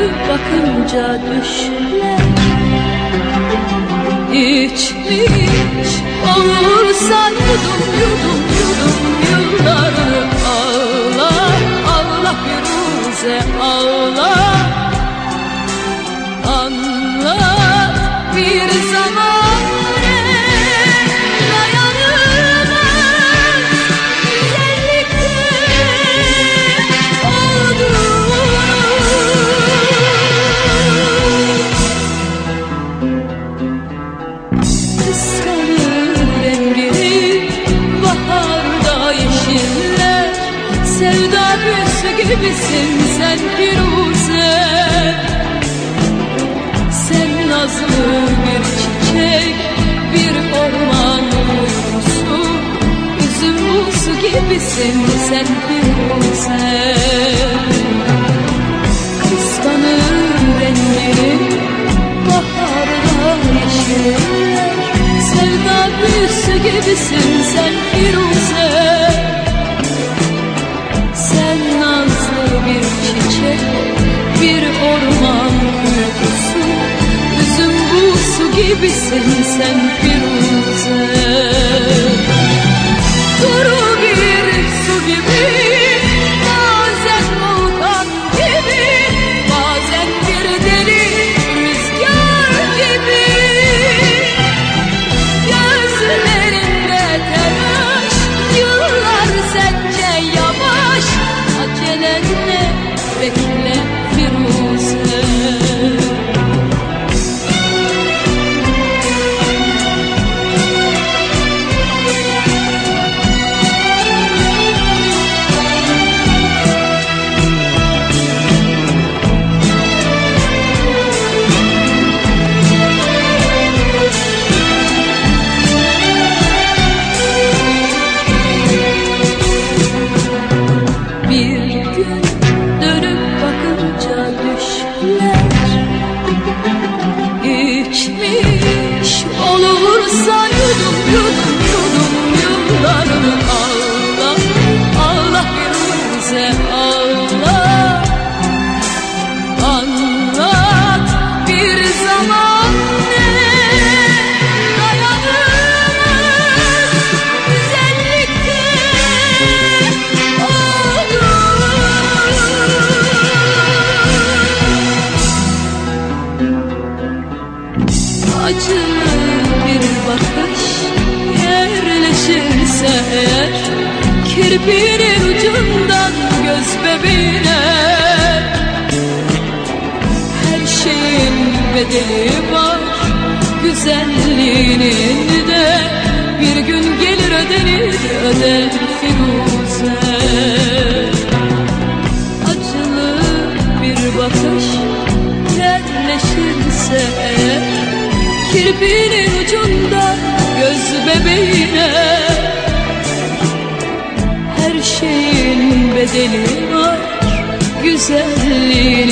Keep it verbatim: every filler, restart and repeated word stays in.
dönüp bakınca düşler İçmiş olursa yudum yudum yudum yıllarını ağla ağla Firuze ağla. Anlat bir zaman sevda büyüsü gibisin sen Firuze. Sen nazlı bir çiçek, bir orman uykusu, üzüm buğusu gibisin sen Firuze. Kıskanır rengini baharda yeşiller, sevda büyüsü gibisin sen Firuze. Bir çiçek, bir orman uykusu, üzüm buğusu gibisin sen Firuze. Duru bir su gibi, bazen volkan gibi, bazen bir deli rüzgar gibi. Gözlerinde telaş, yıllar sence yavaş, acelenle bekle Firuze. İçmiş olursa yudum yudum yudum yıllarını ağla ağla Firuze ağla. Anlat bir zaman ne dayanılmaz güzellikte acılı bir bakış yerleşirse eğer kirpinin ucundan göz bebeğine, her şeyin bedeli var, güzelliğinin de bir gün gelir ödenir öder Firuze. Acılı bir bakış yerleşirse eğer kirpinin ucunda göz bebeğine, her şeyin bedeli var, güzelliğin